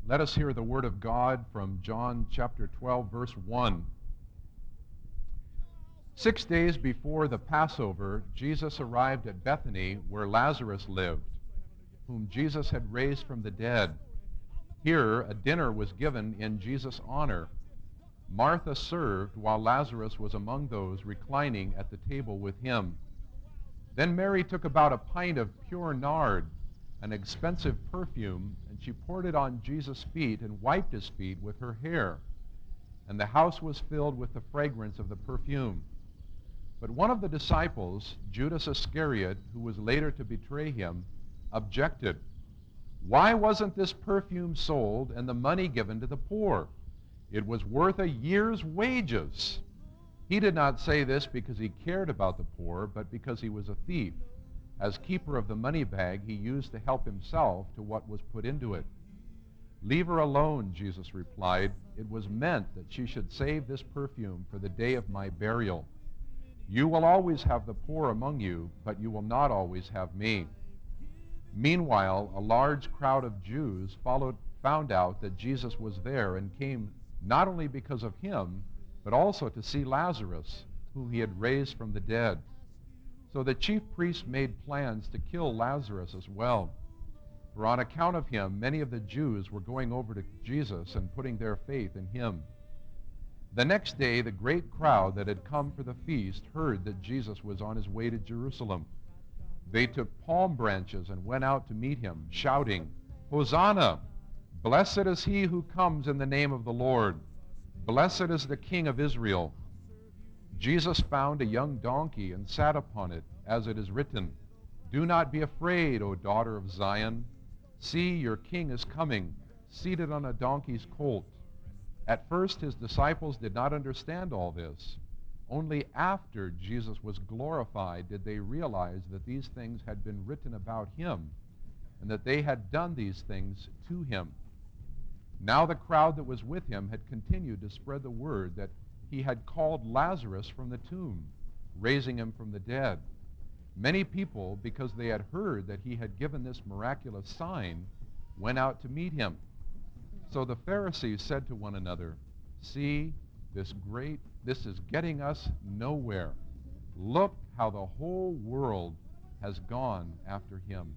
Let us hear the word of God from John chapter 12, verse 1. 6 days before the Passover, Jesus arrived at Bethany, where Lazarus lived, whom Jesus had raised from the dead. Here, a dinner was given in Jesus' honor. Martha served, while Lazarus was among those reclining at the table with him. Then Mary took about a pint of pure nard, an expensive perfume, and she poured it on Jesus' feet and wiped his feet with her hair. And the house was filled with the fragrance of the perfume. But one of the disciples, Judas Iscariot, who was later to betray him, objected. "Why wasn't this perfume sold and the money given to the poor? It was worth a year's wages." He did not say this because he cared about the poor, but because he was a thief. As keeper of the money bag, he used to help himself to what was put into it. "Leave her alone," Jesus replied. "It was meant that she should save this perfume for the day of my burial. You will always have the poor among you, but you will not always have me." Meanwhile, a large crowd of Jews found out that Jesus was there and came not only because of him, but also to see Lazarus, whom he had raised from the dead. So the chief priests made plans to kill Lazarus as well. For on account of him, many of the Jews were going over to Jesus and putting their faith in him. The next day, the great crowd that had come for the feast heard that Jesus was on his way to Jerusalem. They took palm branches and went out to meet him, shouting, "Hosanna! Blessed is he who comes in the name of the Lord. Blessed is the King of Israel." Jesus found a young donkey and sat upon it, as it is written, "Do not be afraid, O daughter of Zion. See, your king is coming, seated on a donkey's colt." At first, his disciples did not understand all this. Only after Jesus was glorified did they realize that these things had been written about him and that they had done these things to him. Now the crowd that was with him had continued to spread the word that he had called Lazarus from the tomb, raising him from the dead. Many people, because they had heard that he had given this miraculous sign, went out to meet him. So the Pharisees said to one another, "See, this is getting us nowhere. Look how the whole world has gone after him."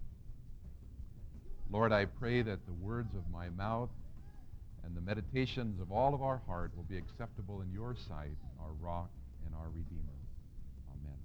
Lord, I pray that the words of my mouth and the meditations of all of our heart will be acceptable in your sight, our rock and our Redeemer. Amen.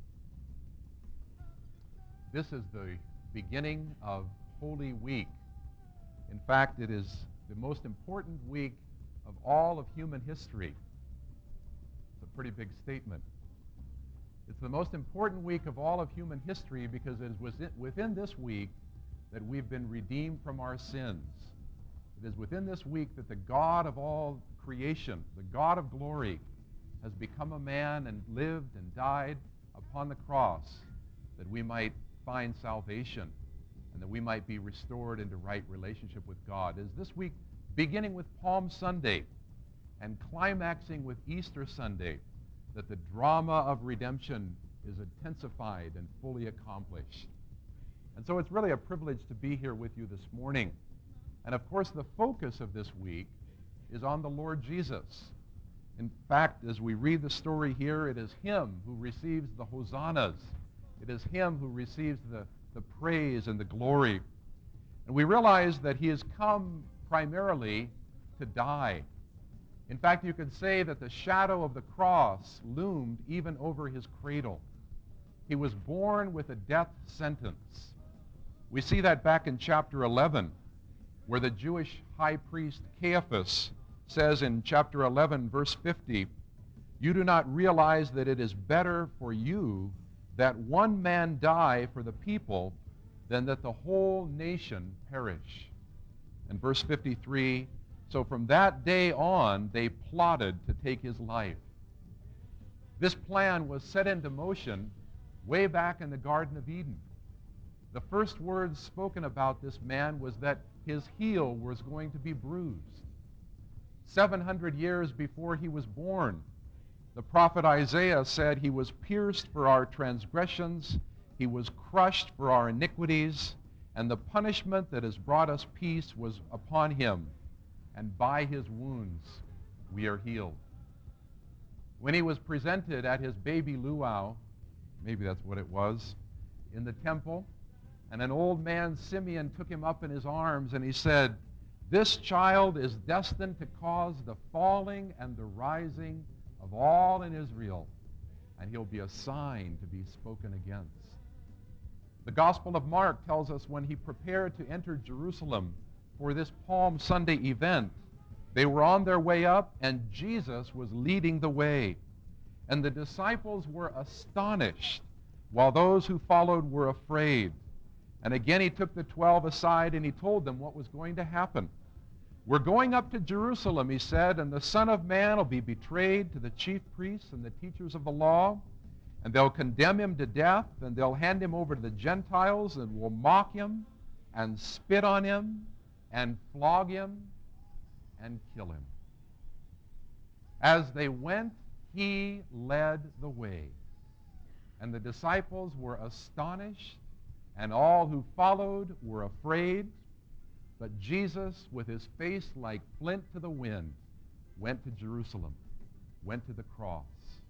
This is the beginning of Holy Week. In fact, it is the most important week of all of human history. It's a pretty big statement. It's the most important week of all of human history because it was within this week that we've been redeemed from our sins. It is within this week that the God of all creation, the God of glory, has become a man and lived and died upon the cross that we might find salvation and that we might be restored into right relationship with God. It is this week, beginning with Palm Sunday and climaxing with Easter Sunday, that the drama of redemption is intensified and fully accomplished. And so it's really a privilege to be here with you this morning. And of course, the focus of this week is on the Lord Jesus. In fact, as we read the story here, it is him who receives the hosannas. It is him who receives the praise and the glory. And we realize that he has come primarily to die. In fact, you could say that the shadow of the cross loomed even over his cradle. He was born with a death sentence. We see that back in chapter 11, where the Jewish high priest Caiaphas says in chapter 11, verse 50, "You do not realize that it is better for you that one man die for the people than that the whole nation perish." And verse 53, "So from that day on, they plotted to take his life." This plan was set into motion way back in the Garden of Eden. The first words spoken about this man was that his heel was going to be bruised. 700 years before he was born, the prophet Isaiah said he was pierced for our transgressions, he was crushed for our iniquities, and the punishment that has brought us peace was upon him, and by his wounds we are healed. When he was presented at his baby luau, maybe that's what it was, in the temple, and an old man, Simeon, took him up in his arms, and he said, "This child is destined to cause the falling and the rising of all in Israel, and he'll be a sign to be spoken against." The Gospel of Mark tells us when he prepared to enter Jerusalem for this Palm Sunday event, they were on their way up, and Jesus was leading the way. And the disciples were astonished, while those who followed were afraid. And again he took the 12 aside, and he told them what was going to happen. "We're going up to Jerusalem," he said, "and the Son of Man will be betrayed to the chief priests and the teachers of the law, and they'll condemn him to death, and they'll hand him over to the Gentiles, and will mock him, and spit on him, and flog him, and kill him." As they went, he led the way. And the disciples were astonished, and all who followed were afraid. But Jesus, with his face like flint to the wind, went to Jerusalem, went to the cross.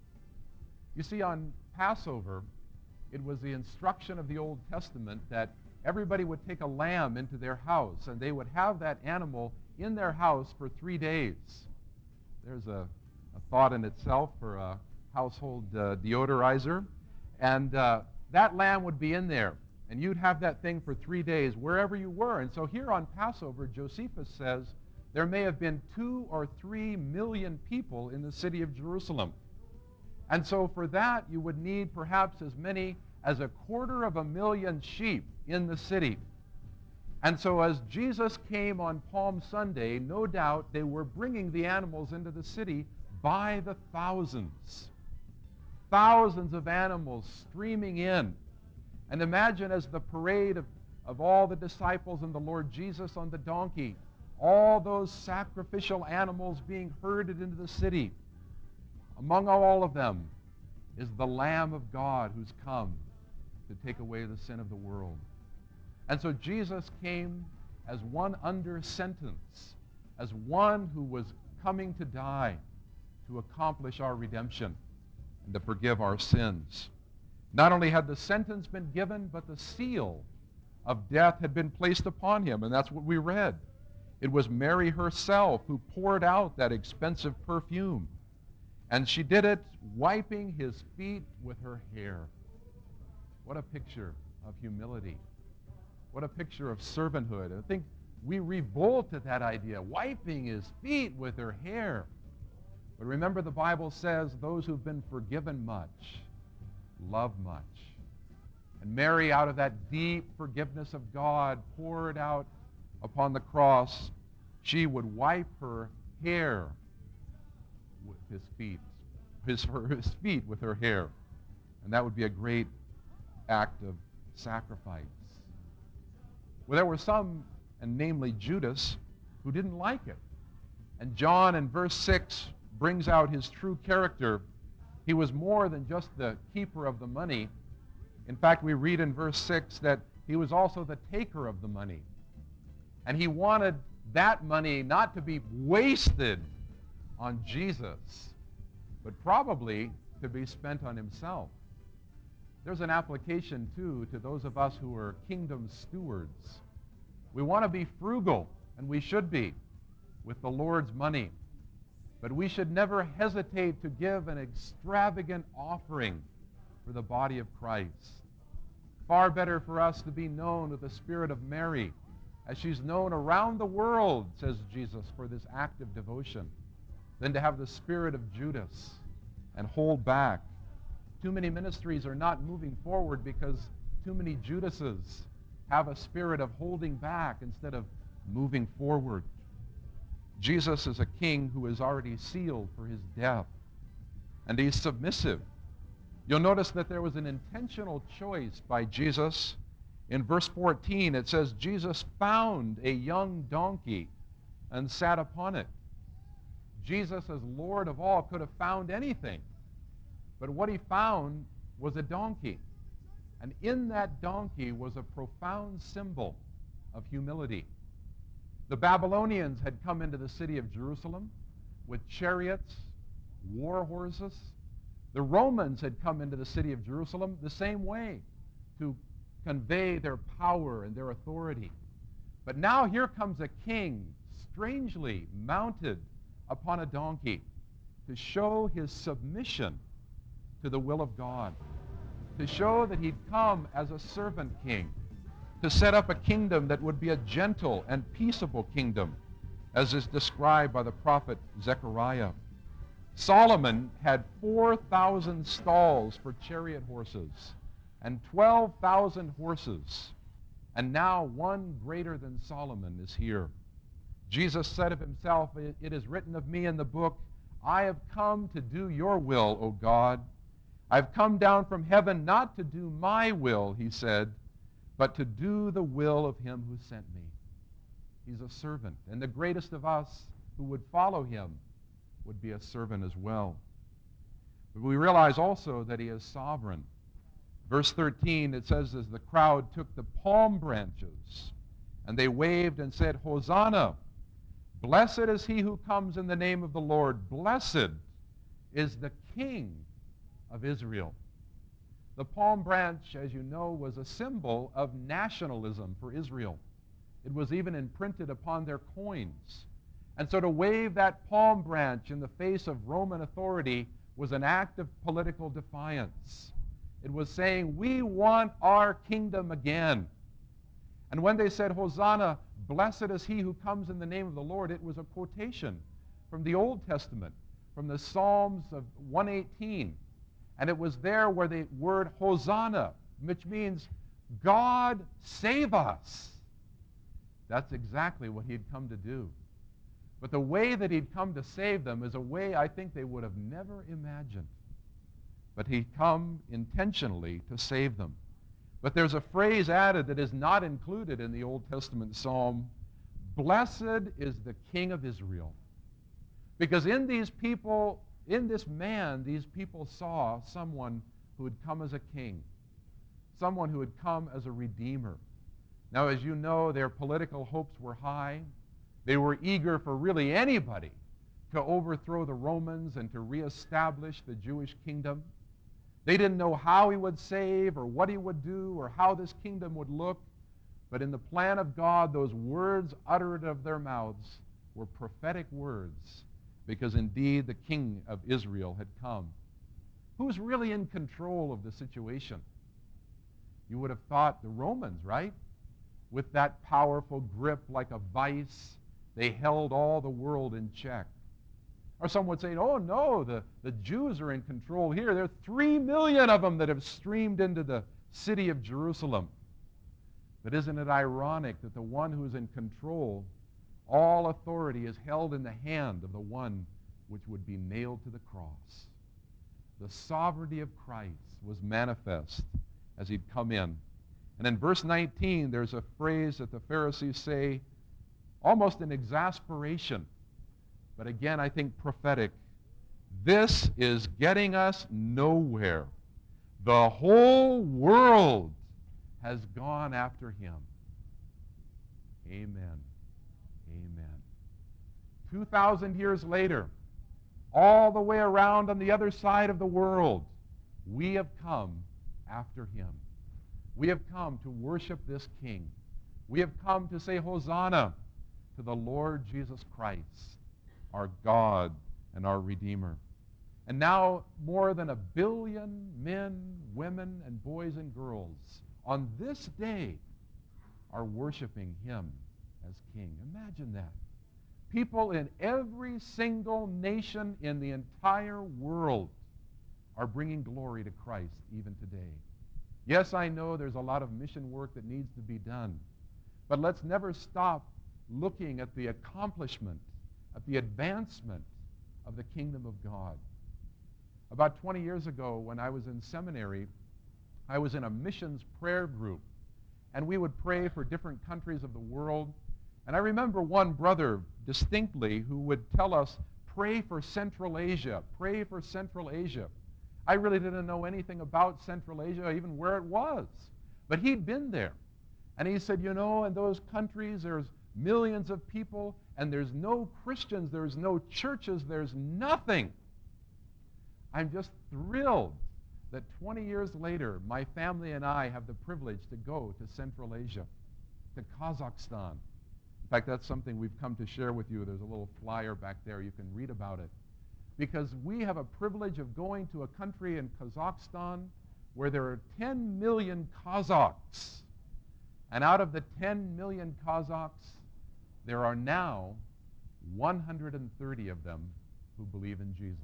You see, on Passover, it was the instruction of the Old Testament that everybody would take a lamb into their house, and they would have that animal in their house for 3 days. There's a thought in itself for a household deodorizer. And that lamb would be in there, and you'd have that thing for 3 days wherever you were. And so here on Passover, Josephus says there may have been 2 or 3 million people in the city of Jerusalem. And so for that, you would need perhaps as many as 250,000 sheep in the city. And so as Jesus came on Palm Sunday, no doubt they were bringing the animals into the city by the thousands. Thousands of animals streaming in. And imagine as the parade of all the disciples and the Lord Jesus on the donkey, all those sacrificial animals being herded into the city. Among all of them is the Lamb of God who's come to take away the sin of the world. And so Jesus came as one under sentence, as one who was coming to die to accomplish our redemption and to forgive our sins. Not only had the sentence been given, but the seal of death had been placed upon him, and that's what we read. It was Mary herself who poured out that expensive perfume. And she did it wiping his feet with her hair. What a picture of humility. What a picture of servanthood. I think we revolt at that idea, wiping his feet with her hair. But remember, the Bible says those who've been forgiven much love much. And Mary, out of that deep forgiveness of God poured out upon the cross, she would wipe her hair with his feet, his feet with her hair. And that would be a great act of sacrifice. Well, there were some, and namely Judas, who didn't like it. And John in verse 6 brings out his true character. He was more than just the keeper of the money. In fact, we read in verse 6 that he was also the taker of the money. And he wanted that money not to be wasted on Jesus, but probably to be spent on himself. There's an application, too, to those of us who are kingdom stewards. We want to be frugal, and we should be, with the Lord's money. But we should never hesitate to give an extravagant offering for the body of Christ. Far better for us to be known with the spirit of Mary, as she's known around the world, says Jesus, for this act of devotion, than to have the spirit of Judas and hold back. Too many ministries are not moving forward because too many Judases have a spirit of holding back instead of moving forward. Jesus is a king who is already sealed for his death, and he's submissive. You'll notice that there was an intentional choice by Jesus. In verse 14, it says, Jesus found a young donkey and sat upon it. Jesus, as Lord of all, could have found anything. But what he found was a donkey. And in that donkey was a profound symbol of humility. The Babylonians had come into the city of Jerusalem with chariots, war horses. The Romans had come into the city of Jerusalem the same way to convey their power and their authority. But now here comes a king, strangely mounted upon a donkey, to show his submission to the will of God, to show that he'd come as a servant king, to set up a kingdom that would be a gentle and peaceable kingdom, as is described by the prophet Zechariah. Solomon had 4,000 stalls for chariot horses and 12,000 horses, and now one greater than Solomon is here. Jesus said of himself, "It is written of me in the book, I have come to do your will, O God. I've come down from heaven not to do my will," he said, "but to do the will of him who sent me." He's a servant, and the greatest of us who would follow him would be a servant as well. But we realize also that he is sovereign. Verse 13, it says, as the crowd took the palm branches, and they waved and said, "Hosanna! Blessed is he who comes in the name of the Lord. Blessed is the King of Israel." The palm branch, as you know, was a symbol of nationalism for Israel. It was even imprinted upon their coins. And so to wave that palm branch in the face of Roman authority was an act of political defiance. It was saying, we want our kingdom again. And when they said, "Hosanna, blessed is he who comes in the name of the Lord," it was a quotation from the Old Testament, from the Psalms of 118. And it was there where the word Hosanna, which means God save us. That's exactly what he'd come to do. But the way that he'd come to save them is a way I think they would have never imagined. But he'd come intentionally to save them. But there's a phrase added that is not included in the Old Testament psalm: "Blessed is the King of Israel." Because in these people, in this man, these people saw someone who had come as a king, someone who had come as a redeemer. Now, as you know, their political hopes were high. They were eager for really anybody to overthrow the Romans and to reestablish the Jewish kingdom. They didn't know how he would save or what he would do or how this kingdom would look. But in the plan of God, those words uttered of their mouths were prophetic words, because indeed the King of Israel had come. Who's really in control of the situation? You would have thought the Romans, right? With that powerful grip like a vice, they held all the world in check. Or some would say, "Oh no, the Jews are in control here. There are 3 million of them that have streamed into the city of Jerusalem." But isn't it ironic that the one who is in control, all authority is held in the hand of the one which would be nailed to the cross? The sovereignty of Christ was manifest as he'd come in. And in verse 19, there's a phrase that the Pharisees say almost in exasperation, but again, I think prophetic. "This is getting us nowhere. The whole world has gone after him." Amen. Amen. 2,000 years later, all the way around on the other side of the world, we have come after him. We have come to worship this King. We have come to say Hosanna to the Lord Jesus Christ, our God and our Redeemer. And now more than 1 billion men, women, and boys and girls on this day are worshiping him as King. Imagine that. People in every single nation in the entire world are bringing glory to Christ even today. Yes, I know there's a lot of mission work that needs to be done, but let's never stop looking at the accomplishment, at the advancement of the kingdom of God. About 20 years ago, when I was in seminary, I was in a missions prayer group, and we would pray for different countries of the world. And I remember one brother distinctly who would tell us, "Pray for Central Asia, pray for Central Asia." I really didn't know anything about Central Asia, even where it was. But he'd been there. And he said, you know, in those countries, there's millions of people, and there's no Christians, there's no churches, there's nothing. I'm just thrilled that 20 years later, my family and I have the privilege to go to Central Asia, to Kazakhstan. In fact, that's something we've come to share with you. There's a little flyer back there. You can read about it. Because we have a privilege of going to a country in Kazakhstan where there are 10 million Kazakhs. And out of the 10 million Kazakhs, there are now 130 of them who believe in Jesus.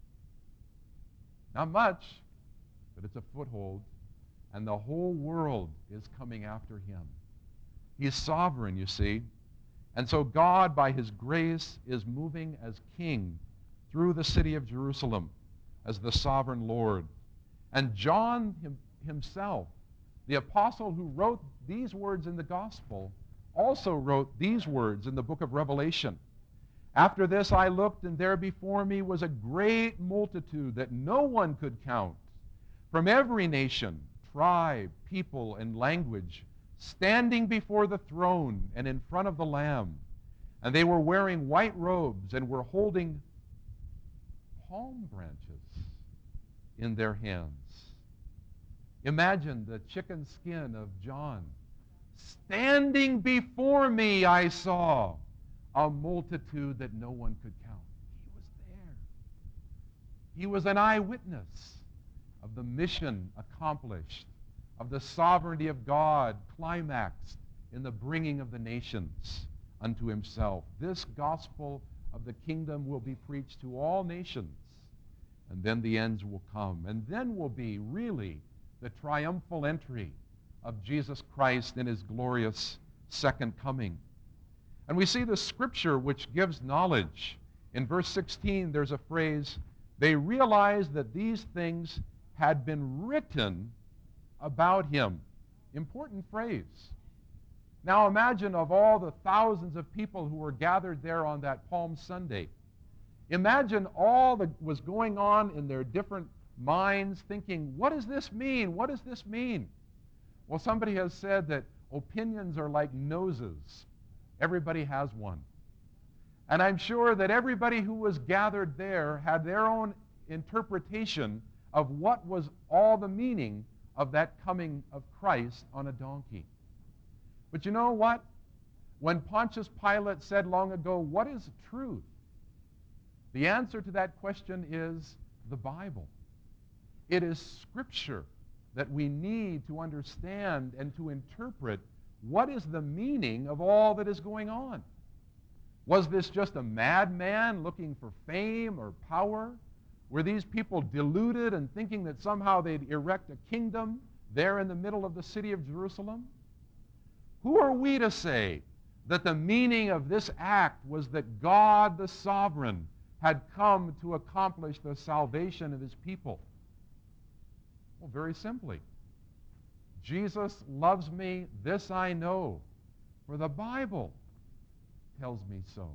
Not much, but it's a foothold, and the whole world is coming after him. He is sovereign, you see. And so God, by his grace, is moving as king through the city of Jerusalem as the sovereign Lord. And John himself, the apostle who wrote these words in the gospel, also wrote these words in the book of Revelation. After this I looked, and there before me was a great multitude that no one could count, from every nation, tribe, people, and language, standing before the throne and in front of the Lamb. And they were wearing white robes and were holding palm branches in their hands. Imagine the chicken skin of John. Standing before me I saw a multitude that no one could count. He was there. He was an eyewitness of the mission accomplished, of the sovereignty of God climaxed in the bringing of the nations unto himself. This gospel of the kingdom will be preached to all nations, and then the ends will come. And then will be really the triumphal entry of Jesus Christ in his glorious second coming. And we see the scripture which gives knowledge. In verse 16, there's a phrase, they realized that these things had been written about him. Important phrase. Now imagine of all the thousands of people who were gathered there on that Palm Sunday. Imagine all that was going on in their different minds thinking, what does this mean? What does this mean? Well, somebody has said that opinions are like noses. Everybody has one. And I'm sure that everybody who was gathered there had their own interpretation of what was all the meaning of that coming of Christ on a donkey. But you know what? When Pontius Pilate said long ago, what is truth? The answer to that question is the Bible. It is Scripture that we need to understand and to interpret what is the meaning of all that is going on. Was this just a madman looking for fame or power? Were these people deluded and thinking that somehow they'd erect a kingdom there in the middle of the city of Jerusalem? Who are we to say that the meaning of this act was that God the sovereign had come to accomplish the salvation of his people? Well, very simply, Jesus loves me, this I know, for the Bible tells me so.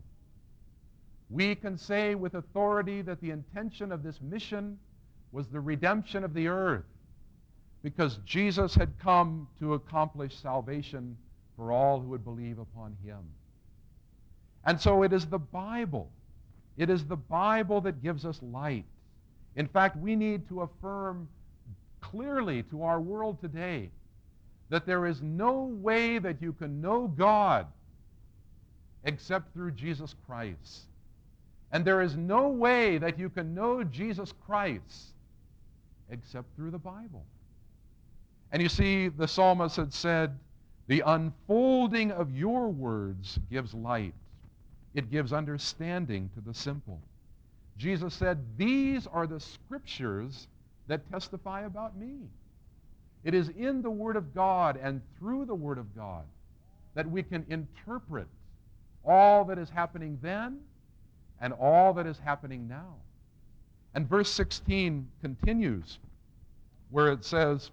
We can say with authority that the intention of this mission was the redemption of the earth, because Jesus had come to accomplish salvation for all who would believe upon him. And so it is the Bible. It is the Bible that gives us light. In fact, we need to affirm clearly to our world today that there is no way that you can know God except through Jesus Christ. And there is no way that you can know Jesus Christ except through the Bible. And you see, the psalmist had said, the unfolding of your words gives light. It gives understanding to the simple. Jesus said, these are the scriptures that testify about me. It is in the Word of God and through the Word of God that we can interpret all that is happening then and all that is happening now. And verse 16 continues where it says,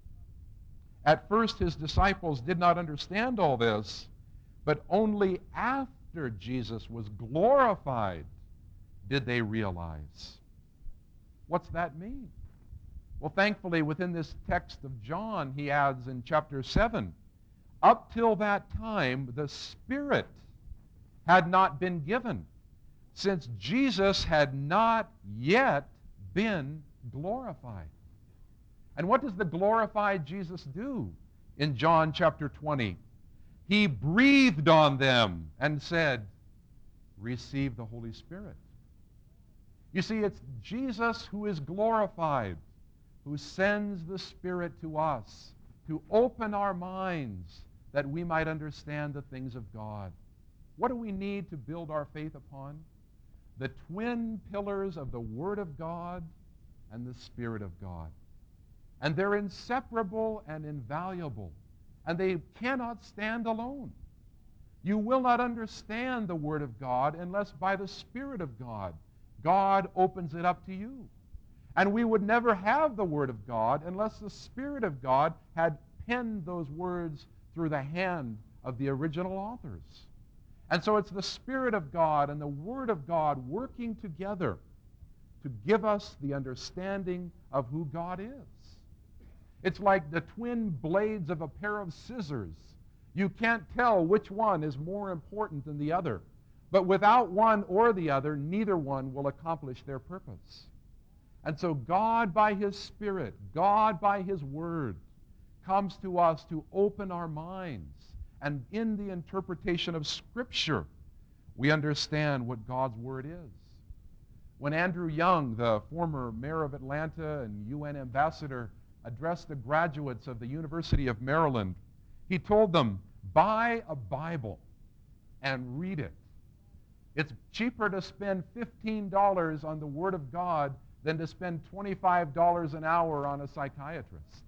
at first his disciples did not understand all this, but only after Jesus was glorified did they realize. What's that mean? Well, thankfully, within this text of John, he adds in chapter 7, up till that time, the Spirit had not been given, since Jesus had not yet been glorified. And what does the glorified Jesus do in John chapter 20? He breathed on them and said, receive the Holy Spirit. You see, it's Jesus who is glorified, who sends the Spirit to us to open our minds that we might understand the things of God. What do we need to build our faith upon? The twin pillars of the Word of God and the Spirit of God. And they're inseparable and invaluable, and they cannot stand alone. You will not understand the Word of God unless by the Spirit of God, God opens it up to you. And we would never have the Word of God unless the Spirit of God had penned those words through the hand of the original authors. And so it's the Spirit of God and the Word of God working together to give us the understanding of who God is. It's like the twin blades of a pair of scissors. You can't tell which one is more important than the other. But without one or the other, neither one will accomplish their purpose. And so God by His Spirit, God by His Word, comes to us to open our minds. And in the interpretation of Scripture, we understand what God's Word is. When Andrew Young, the former mayor of Atlanta and UN ambassador, addressed the graduates of the University of Maryland, he told them, buy a Bible and read it. It's cheaper to spend $15 on the Word of God than to spend $25 an hour on a psychiatrist.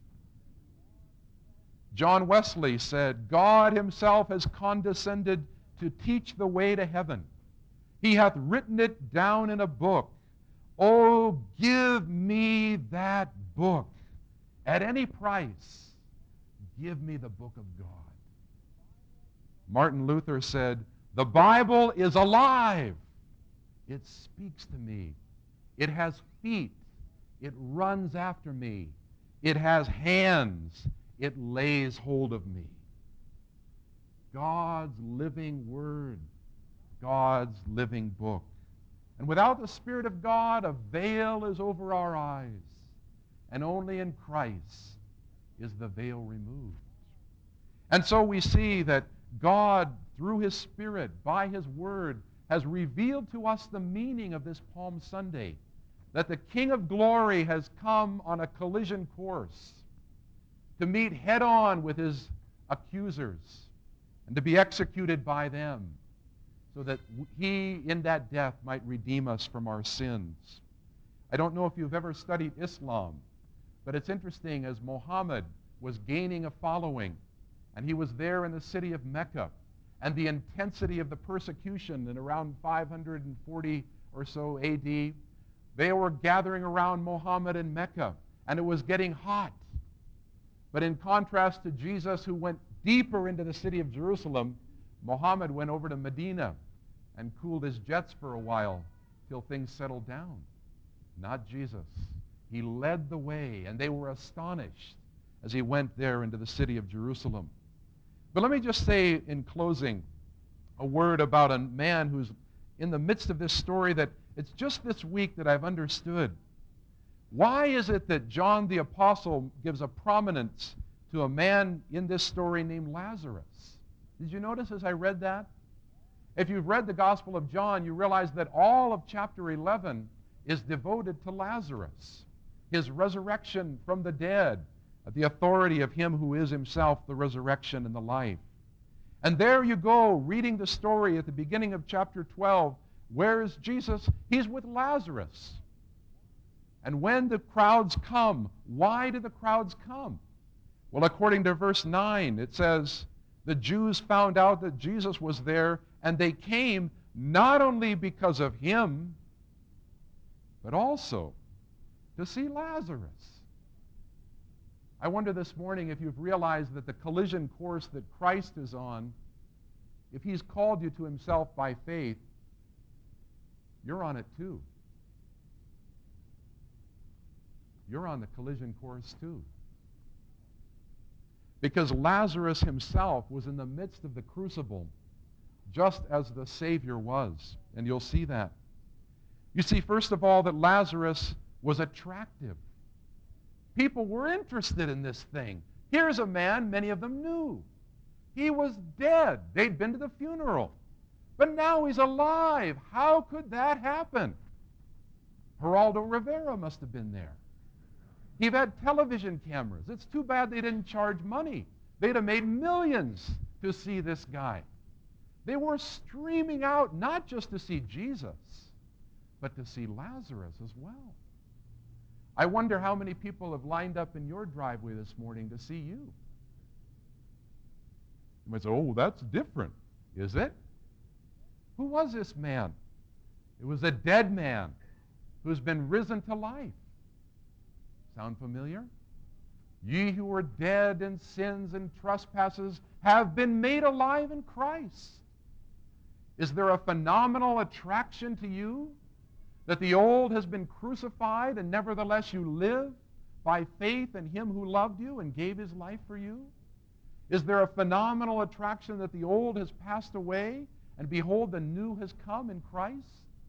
John Wesley said, God Himself has condescended to teach the way to heaven. He hath written it down in a book. Oh, give me that book. At any price, give me the book of God. Martin Luther said, the Bible is alive. It speaks to me. It has feet. It runs after me. It has hands. It lays hold of me. God's living Word, God's living book. And without the Spirit of God, a veil is over our eyes. And only in Christ is the veil removed. And so we see that God, through His Spirit, by His Word, has revealed to us the meaning of this Palm Sunday, that the King of Glory has come on a collision course to meet head-on with His accusers and to be executed by them, so that He, in that death, might redeem us from our sins. I don't know if you've ever studied Islam, but it's interesting, as Muhammad was gaining a following, and he was there in the city of Mecca, and the intensity of the persecution in around 540 or so A.D., they were gathering around Muhammad in Mecca, and it was getting hot. But in contrast to Jesus, who went deeper into the city of Jerusalem, Muhammad went over to Medina and cooled his jets for a while till things settled down. Not Jesus. He led the way, and they were astonished as he went there into the city of Jerusalem. But let me just say in closing a word about a man who's in the midst of this story that it's just this week that I've understood. Why is it that John the Apostle gives a prominence to a man in this story named Lazarus? Did you notice as I read that? If you've read the Gospel of John, you realize that all of chapter 11 is devoted to Lazarus, his resurrection from the dead, the authority of Him who is Himself the resurrection and the life. And there you go, reading the story at the beginning of chapter 12. Where is Jesus? He's with Lazarus. And when the crowds come, why do the crowds come? Well, according to verse 9, it says, the Jews found out that Jesus was there, and they came not only because of Him, but also to see Lazarus. I wonder this morning if you've realized that the collision course that Christ is on, if He's called you to Himself by faith, you're on it too. you're on the collision course too. Because Lazarus himself was in the midst of the crucible, just as the Savior was. And you'll see that. You see, first of all, that Lazarus was attractive. People were interested in this thing. Here's a man many of them knew. He was dead. They'd been to the funeral. But now he's alive. How could that happen? Geraldo Rivera must have been there. He had television cameras. It's too bad they didn't charge money. They'd have made millions to see this guy. They were streaming out not just to see Jesus, but to see Lazarus as well. I wonder how many people have lined up in your driveway this morning to see you. You might say, oh, that's different. Is it? Who was this man? It was a dead man who's been risen to life. Sound familiar? Ye who were dead in sins and trespasses have been made alive in Christ. Is there a phenomenal attraction to you that the old has been crucified and nevertheless you live by faith in him who loved you and gave his life for you? Is there a phenomenal attraction that the old has passed away and behold the new has come in Christ?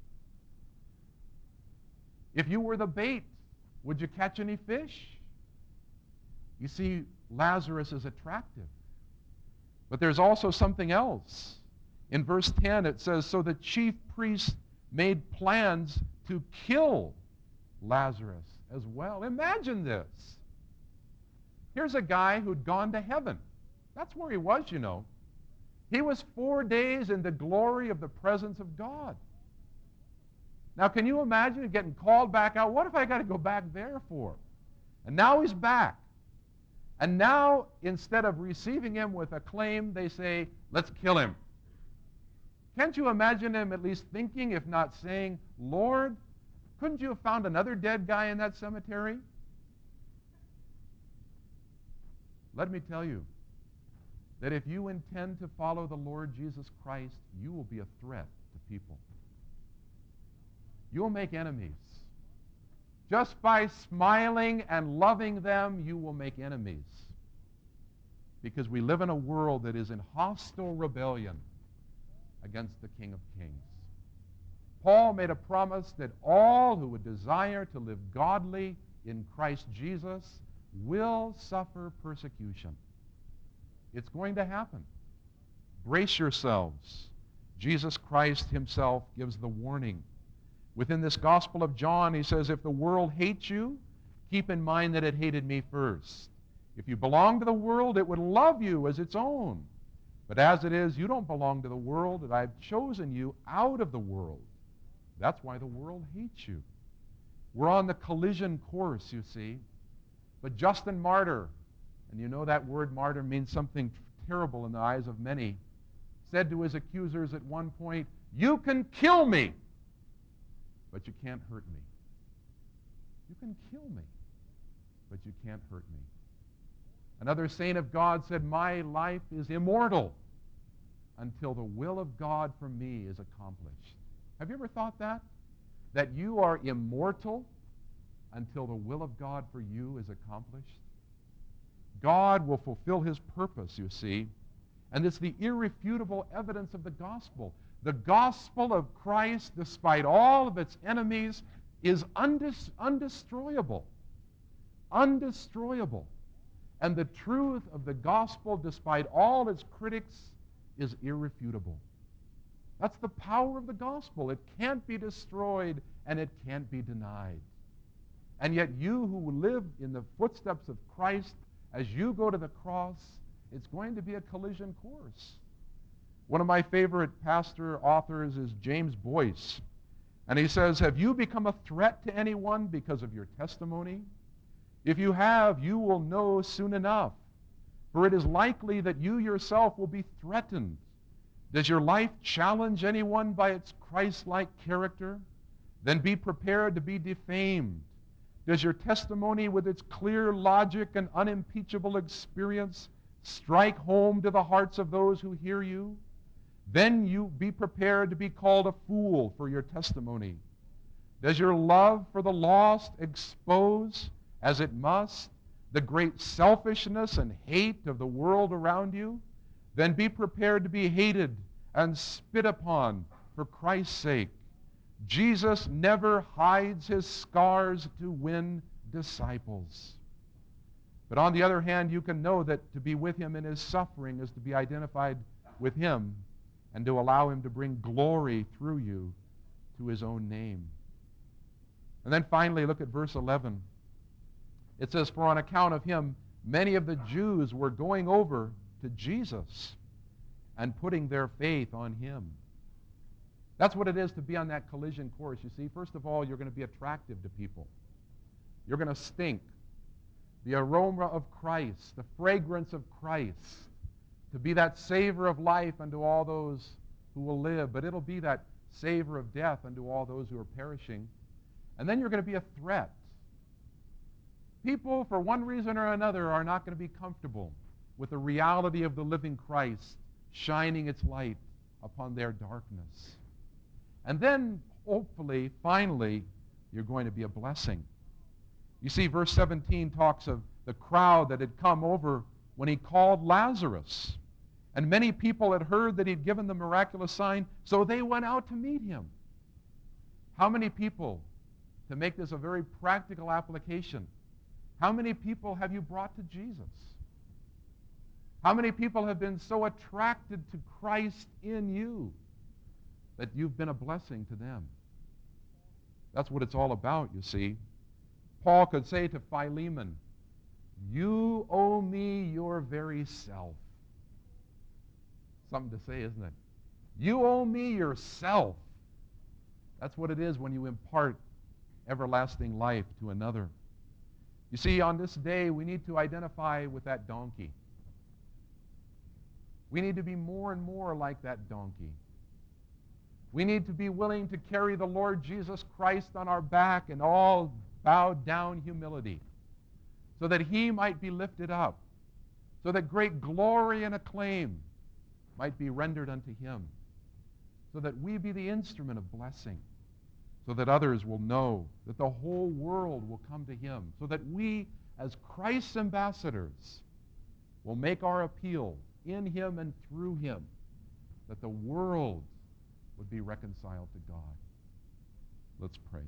If you were the bait, would you catch any fish? You see, Lazarus is attractive. But there's also something else. In verse 10 it says, so the chief priests made plans to kill Lazarus as well. Imagine this. Here's a guy who'd gone to heaven. That's where he was, you know. He was 4 days in the glory of the presence of God. Now, can you imagine getting called back out? What if I got to go back there for? And now he's back. And now, instead of receiving him with acclaim, they say, let's kill him. Can't you imagine him at least thinking, if not saying, Lord, couldn't you have found another dead guy in that cemetery? Let me tell you that if you intend to follow the Lord Jesus Christ, you will be a threat to people. You'll make enemies. Just by smiling and loving them, you will make enemies. Because we live in a world that is in hostile rebellion against the King of Kings. Paul made a promise that all who would desire to live godly in Christ Jesus will suffer persecution. It's going to happen. Brace yourselves. Jesus Christ himself gives the warning. Within this Gospel of John, he says, if the world hates you, keep in mind that it hated me first. If you belong to the world, it would love you as its own. But as it is, you don't belong to the world, and I've chosen you out of the world. That's why the world hates you. We're on the collision course, you see. But Justin Martyr, and you know that word martyr means something terrible in the eyes of many, said to his accusers at one point, you can kill me, but you can't hurt me. You can kill me, but you can't hurt me. Another saint of God said, my life is immortal until the will of God for me is accomplished. Have you ever thought that? That you are immortal until the will of God for you is accomplished? God will fulfill his purpose, you see. And it's the irrefutable evidence of the gospel. The gospel of Christ, despite all of its enemies, is undestroyable. Undestroyable. And the truth of the gospel, despite all its critics, is irrefutable. That's the power of the gospel. It can't be destroyed and it can't be denied. And yet you who live in the footsteps of Christ, as you go to the cross, it's going to be a collision course. One of my favorite pastor authors is James Boyce. And he says, have you become a threat to anyone because of your testimony? If you have, you will know soon enough. For it is likely that you yourself will be threatened. Does your life challenge anyone by its Christ-like character? Then be prepared to be defamed. Does your testimony with its clear logic and unimpeachable experience strike home to the hearts of those who hear you? Then you be prepared to be called a fool for your testimony. Does your love for the lost expose as it must, the great selfishness and hate of the world around you, then be prepared to be hated and spit upon for Christ's sake. Jesus never hides his scars to win disciples. But on the other hand, you can know that to be with him in his suffering is to be identified with him and to allow him to bring glory through you to his own name. And then finally, look at verse 11. It says, "For on account of him, many of the Jews were going over to Jesus and putting their faith on him." That's what it is to be on that collision course. You see, first of all, you're going to be attractive to people. You're going to stink. The aroma of Christ, the fragrance of Christ, to be that savor of life unto all those who will live, but it'll be that savor of death unto all those who are perishing. And then you're going to be a threat. People, for one reason or another, are not going to be comfortable with the reality of the living Christ shining its light upon their darkness. And then, hopefully, finally, you're going to be a blessing. You see, verse 17 talks of the crowd that had come over when he called Lazarus. And many people had heard that he'd given the miraculous sign, so they went out to meet him. How many people, to make this a very practical application, how many people have you brought to Jesus? How many people have been so attracted to Christ in you that you've been a blessing to them? That's what it's all about, you see. Paul could say to Philemon, "You owe me your very self." Something to say, isn't it? You owe me yourself. That's what it is when you impart everlasting life to another. You see, on this day, we need to identify with that donkey. We need to be more and more like that donkey. We need to be willing to carry the Lord Jesus Christ on our back in all bowed down humility, so that he might be lifted up, so that great glory and acclaim might be rendered unto him, so that we be the instrument of blessing, so that others will know, that the whole world will come to him, so that we, as Christ's ambassadors, will make our appeal in him and through him, that the world would be reconciled to God. Let's pray.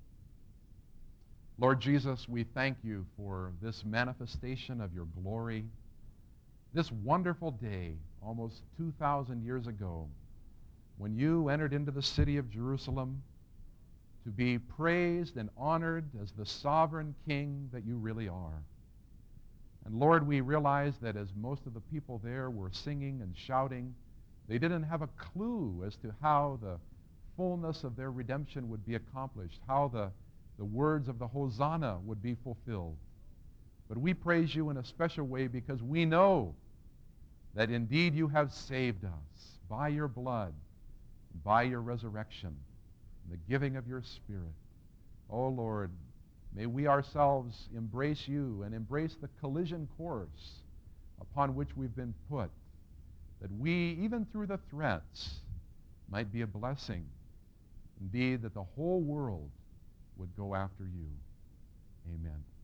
Lord Jesus, we thank you for this manifestation of your glory, this wonderful day, almost 2,000 years ago, when you entered into the city of Jerusalem to be praised and honored as the sovereign king that you really are. And Lord, we realize that as most of the people there were singing and shouting, they didn't have a clue as to how the fullness of their redemption would be accomplished, how the words of the Hosanna would be fulfilled. But we praise you in a special way because we know that indeed you have saved us by your blood, by your resurrection, and the giving of your Spirit. Oh Lord, may we ourselves embrace you and embrace the collision course upon which we've been put, that we, even through the threats, might be a blessing. Indeed, that the whole world would go after you. Amen.